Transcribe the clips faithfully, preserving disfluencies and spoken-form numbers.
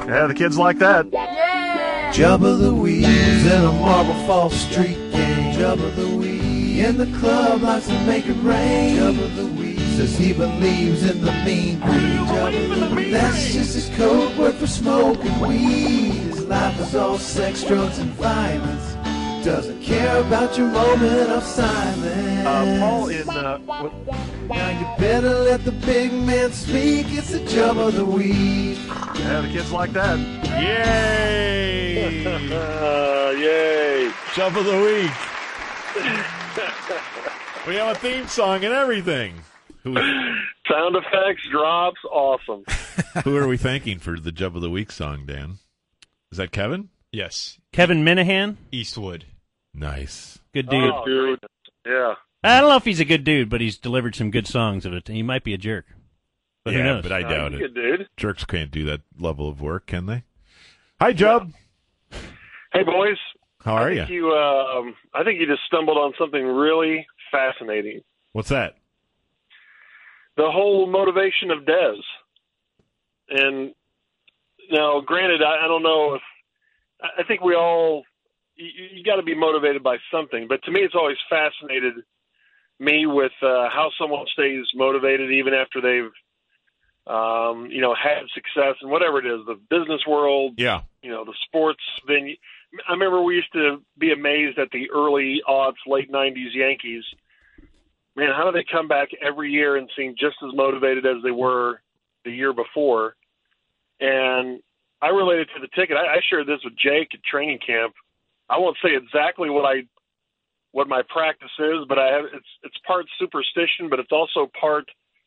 Yeah, the kids like that. Yeah! Jubba Louie was in a Marble Falls street gang. Jubba Louie in the club likes to make it rain. Jubba Louie says he believes in the mean green. Jubba Louie, that's just his code word for smoking weed. His life is all sex, drugs, and violence. Doesn't care about your moment of silence. Uh, Paul in, uh, what? Now you better let the big man speak. It's the Jubba of the week. Yeah, the kids like that. Yay! uh, yay! Jump of the week. We have a theme song and everything. Who, Sound effects, drops, awesome. who are we thanking for the Jump of the Week song, Dan? Is that Kevin? Yes. Kevin Minahan? Eastwood. Nice. Good dude. Oh, dude. Yeah. I don't know if he's a good dude, but he's delivered some good songs of it. He might be a jerk. But yeah, who knows? but I doubt uh, it. Good dude. Jerks can't do that level of work, can they? Hi, Jub. Hey, boys. How are I you? think you? Um, I think you just stumbled on something really fascinating. What's that? The whole motivation of Dez. And now, granted, I, I don't know if I think we all you, you got to be motivated by something. But to me, it's always fascinated me with uh, how someone stays motivated even after they've um, you know had success in whatever it is, the business world, Yeah. you know, the sports venue. I remember we used to be amazed at the early aughts, late nineties Yankees. Man, how do they come back every year and seem just as motivated as they were the year before? And I related to the ticket. I, I shared this with Jake at training camp. I won't say exactly what I what my practice is, but I have it's it's part superstition, but it's also part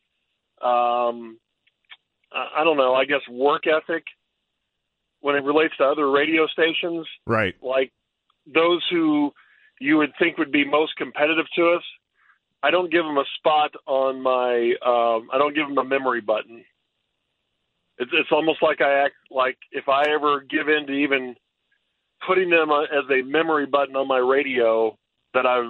um, I don't know, I guess work ethic when it relates to other radio stations. Right. Like those who you would think would be most competitive to us, I don't give them a spot on my, um, I don't give them a memory button. It's, it's almost like I act like if I ever give in to even putting them as a memory button on my radio that I've,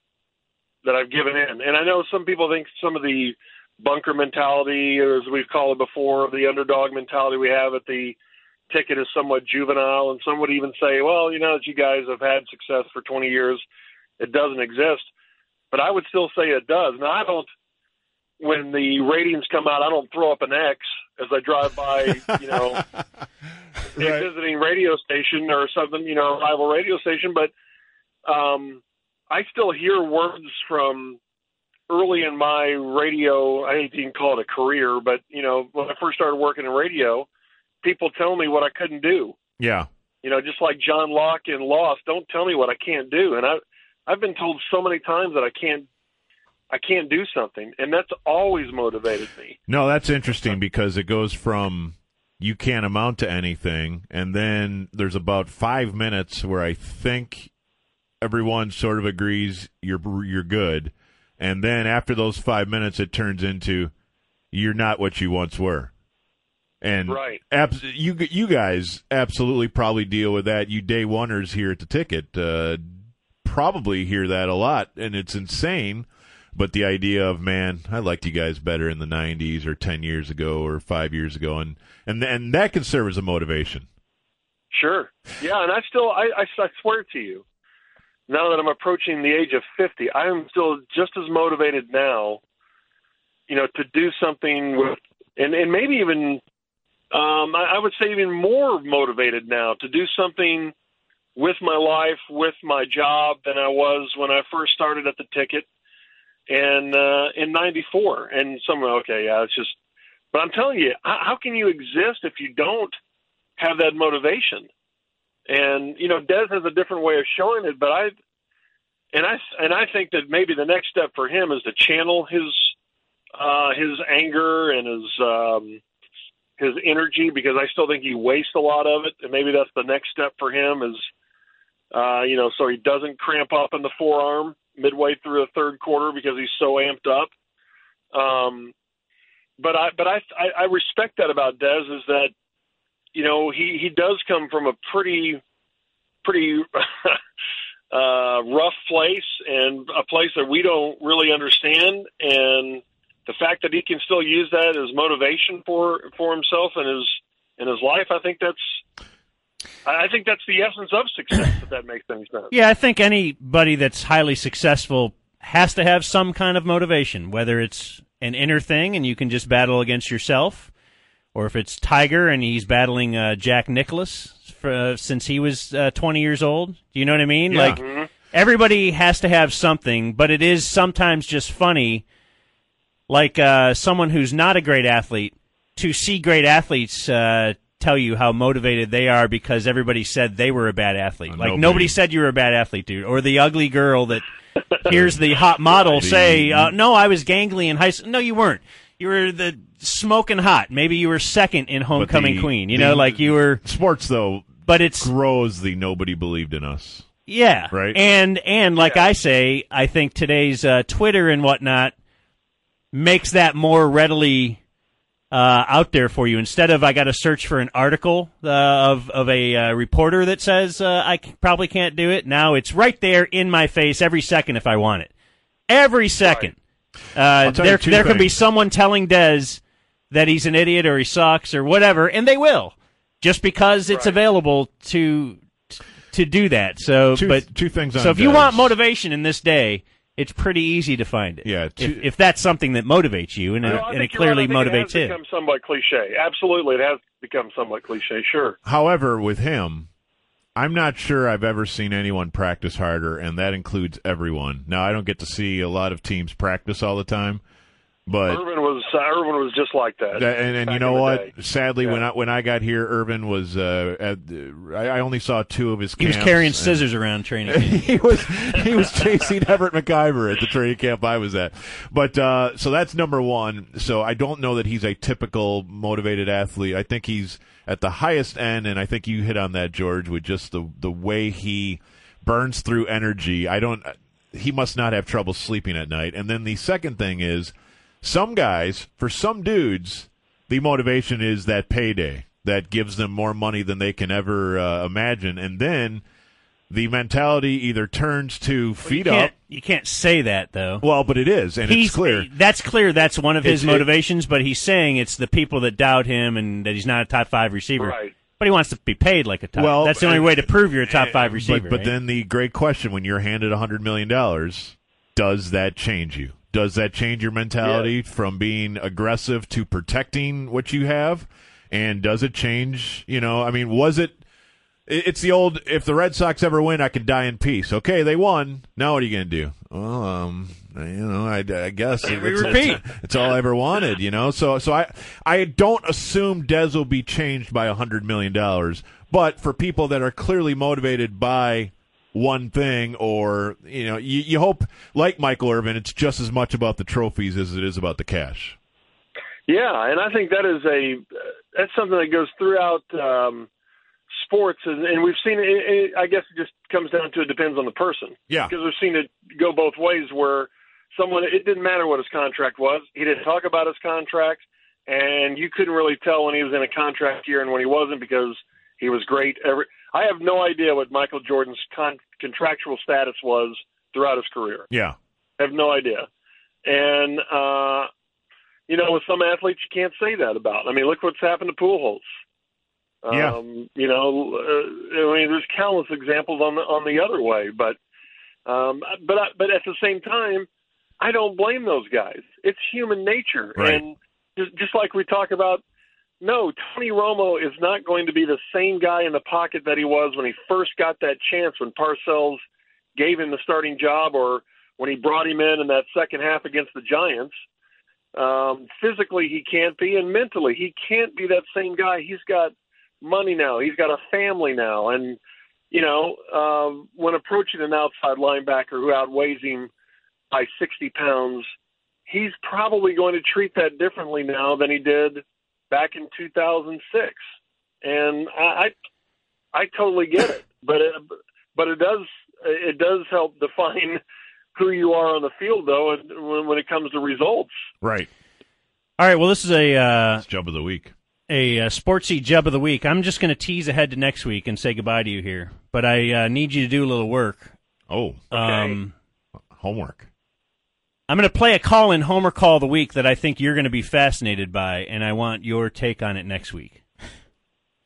that I've given in. And I know some people think some of the bunker mentality, or as we've called it before, the underdog mentality we have at the ticket is somewhat juvenile, and some would even say, well, you know, that you guys have had success for twenty years, it doesn't exist. But I would still say it does. Now, I don't, when the ratings come out, I don't throw up an X as I drive by, you know, Right. a visiting radio station or something, you know, rival radio station. But um, I still hear words from early in my radio, I hate to even call it a career, but, you know, when I first started working in radio, people tell me what I couldn't do. Yeah. You know, just like John Locke in Lost, don't tell me what I can't do. And I, I've been told so many times that I can't, I can't do something, and that's always motivated me. No, that's interesting because it goes from you can't amount to anything, and then there's about five minutes where I think everyone sort of agrees you're you're good, and then after those five minutes, it turns into you're not what you once were. And Right. abs- you you guys absolutely probably deal with that. You day oneers here at the ticket uh, probably hear that a lot, and it's insane. But the idea of, man, I liked you guys better in the nineties or ten years ago or five years ago, and and and that can serve as a motivation. Sure. Yeah, and I still, I, I, I swear to you, now that I'm approaching the age of fifty, I am still just as motivated now, you know, to do something with, and, and maybe even, um, I, I would say even more motivated now to do something with my life, with my job than I was when I first started at the ticket and uh, in ninety-four. And someone, okay, yeah, it's just, but I'm telling you, how, how can you exist if you don't have that motivation? And, you know, Dez has a different way of showing it, but I, and I, and I think that maybe the next step for him is to channel his, uh, his anger and his, um, his energy, because I still think he wastes a lot of it. And maybe that's the next step for him is, uh, you know, so he doesn't cramp up in the forearm midway through the third quarter because he's so amped up. Um, but I, but I, I, I respect that about Dez, is that, you know, he, he does come from a pretty, pretty uh, rough place, and a place that we don't really understand. And the fact that he can still use that as motivation for, for himself and his, in his life, I think that's I think that's the essence of success, if that makes any sense. Yeah, I think anybody that's highly successful has to have some kind of motivation, whether it's an inner thing and you can just battle against yourself, or if it's Tiger and he's battling uh, Jack Nicklaus for, uh, since he was uh, twenty years old. Do you know what I mean? Yeah. Like, Mm-hmm. everybody has to have something, but it is sometimes just funny, like uh, someone who's not a great athlete, to see great athletes uh, tell you how motivated they are because everybody said they were a bad athlete. Uh, like, nobody. nobody said you were a bad athlete, dude. Or the ugly girl that hears the hot model say, uh, no, I was gangly in high school. No, you weren't. You were the smoking hot. Maybe you were second in Homecoming the- Queen. You the- know, like you were. Sports, though, But it's grows the nobody believed in us. yeah, Right. And and like Yeah. I say, I think today's uh, Twitter and whatnot makes that more readily uh, out there for you. Instead of I got to search for an article uh, of of a uh, reporter that says uh, I c- probably can't do it. Now it's right there in my face every second if I want it. Every second. Uh, tell you there two there could be things. someone telling Dez that he's an idiot or he sucks or whatever, and they will, just because it's Right. available to to do that. So, Two, but two things on so if you Dez. want motivation in this day, it's pretty easy to find it. Yeah, two- if, if that's something that motivates you, and, No, it, I and think it you're right. clearly I think motivates it him. has become somewhat cliche. Absolutely, it has become somewhat cliche. Sure. However, with him, I'm not sure I've ever seen anyone practice harder, and that includes everyone. Now, I don't get to see a lot of teams practice all the time, but Irvin was uh, Irvin was just like that. That- and, and back you in know the what? day. Sadly, when Yeah. I when I got here, Irvin was uh, at. I I only saw two of his. He was camps, carrying and- scissors around training camp. he was he was chasing Everett McIver at the training camp I was at. But uh, so that's number one. So I don't know that he's a typical motivated athlete. I think he's at the highest end, and I think you hit on that, George, with just the the way he burns through energy. I don't. He must not have trouble sleeping at night. And then the second thing is, some guys, for some dudes, the motivation is that payday that gives them more money than they can ever uh, imagine, and then the mentality either turns to feet you up. can't, you can't say that though. Well, but it is, and He's it's clear. That's clear. That's one of his It's- it- motivations. But he's saying it's the people that doubt him and that he's not a top five receiver. Right. But he wants to be paid like a top. Well, that's the only and- way to prove you're a top five But- receiver. But, right? then the great question: when you're handed a hundred million dollars, does that change you? Does that change your mentality from being aggressive to protecting what you have? And does it change? You know, I mean, was it? it- It's the old: if the Red Sox ever win, I can die in peace. Okay, they won. Now what are you going to do? Well, um, you know, I, I guess it's, repeat. It's, it's all I ever wanted. You know, so so I I don't assume Dez will be changed by a hundred million dollars. But for people that are clearly motivated by one thing, or you know, you, you hope, like Michael Irvin, it's just as much about the trophies as it is about the cash. Yeah, and I think that is a that's something that goes throughout um, sports, and, and we've seen it, it. I guess it just comes down to it depends on the person. Yeah. Because we've seen it go both ways, where someone it didn't matter what his contract was, he didn't talk about his contract, and you couldn't really tell when he was in a contract year and when he wasn't because he was great. Every I have no idea what Michael Jordan's con- contractual status was throughout his career. Yeah. I have no idea. And, uh, you know, with some athletes, you can't say that about. I mean, look what's happened to Pujols. Yeah. Um, you know, uh, I mean, there's countless examples on the, on the other way, but, um, but, I, but at the same time, I don't blame those guys. It's human nature. Right. And just, just like we talk about, no, Tony Romo is not going to be the same guy in the pocket that he was when he first got that chance, when Parcells gave him the starting job, or when he brought him in in that second half against the Giants. Um, physically, he can't be, and mentally, he can't be that same guy. He's got money now. He's got a family now. And, you know, um, when approaching an outside linebacker who outweighs him by sixty pounds, he's probably going to treat that differently now than he did back in two thousand six. And I, I, I totally get it, but it, but it does, it does help define who you are on the field, though, and when, when it comes to results. Right. All right. Well, this is a uh, It's Jump of the Week. a, uh sportsy jub of the week. I'm just going to tease ahead to next week and say goodbye to you here, but I uh, need you to do a little work. Oh, Um, homework. I'm going to play a call-in Homer call of the week that I think you're going to be fascinated by, and I want your take on it next week.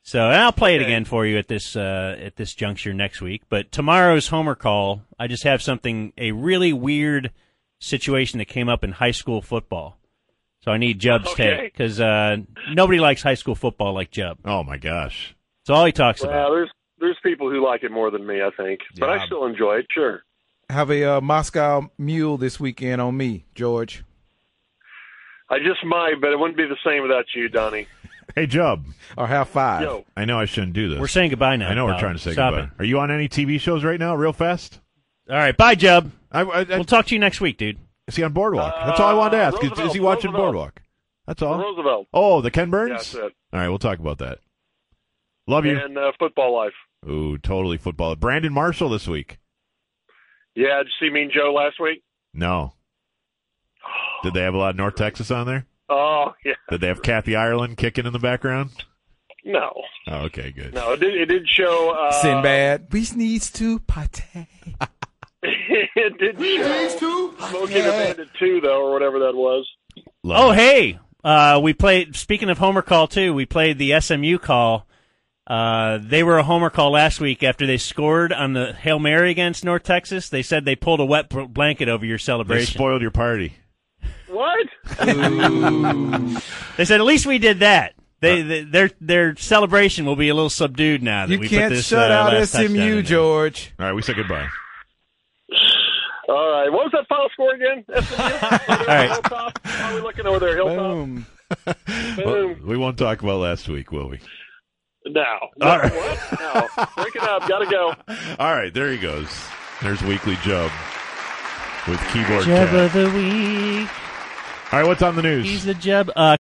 So and I'll play it Okay. again for you at this uh, at this juncture next week. But tomorrow's Homer Call, I just have something, a really weird situation that came up in high school football. So I need Jub's Okay. take because uh, nobody likes high school football like Jub. Oh my gosh. That's all he talks Well, about. there's there's people who like it more than me, I think, but Yeah. I still enjoy it. Sure. Have a uh, Moscow Mule this weekend on me, George. I just might, but it wouldn't be the same without you, Donnie. Hey, Jub. Or have five. Yo, I know I shouldn't do this. We're saying goodbye now. I know we're pal. trying to say Stop goodbye. it. Are you on any T V shows right now, real fast? All right, bye, Jub. I, I, I, We'll talk to you next week, dude. is he on Boardwalk? That's all I wanted to ask. Is, Roosevelt, is he watching Roosevelt. Boardwalk? That's all. Roosevelt. Oh, the Ken Burns? Yeah, that's it. All right, we'll talk about that. Love you. And uh, football life. Ooh, totally football. Brandon Marshall this week. Yeah, did you see Mean Joe last week? No. Did they have a lot of North Texas on there? Oh, yeah. Did they have Kathy Ireland kicking in the background? No. Oh, okay, good. No, it did, it did show. Uh, Sinbad. We needs to partay. it did show Smokey the Bandit two, though, or whatever that was. Love Oh, it. hey, uh, we played. Speaking of Homer Call too, we played the S M U call. Uh, they were a Homer Call last week after they scored on the Hail Mary against North Texas. They said they pulled a wet br- blanket over your They celebration. spoiled your party. What? They said at least we did that. They, they their their celebration will be a little subdued now that You we can't put this shut uh, out last S touchdown M in U, there. George. All right, we said goodbye. All right. What was that final score again? S M U? All right. Hilltop? How are we looking over there? Hilltop? Boom. Well, Boom. we won't talk about last week, will we? No. No. All right. What? No. Break it up. Gotta go. All right, there he goes. There's Weekly Jub with Keyboard Jub Cat. of the week. All right, what's on the news? He's the Jub. Uh,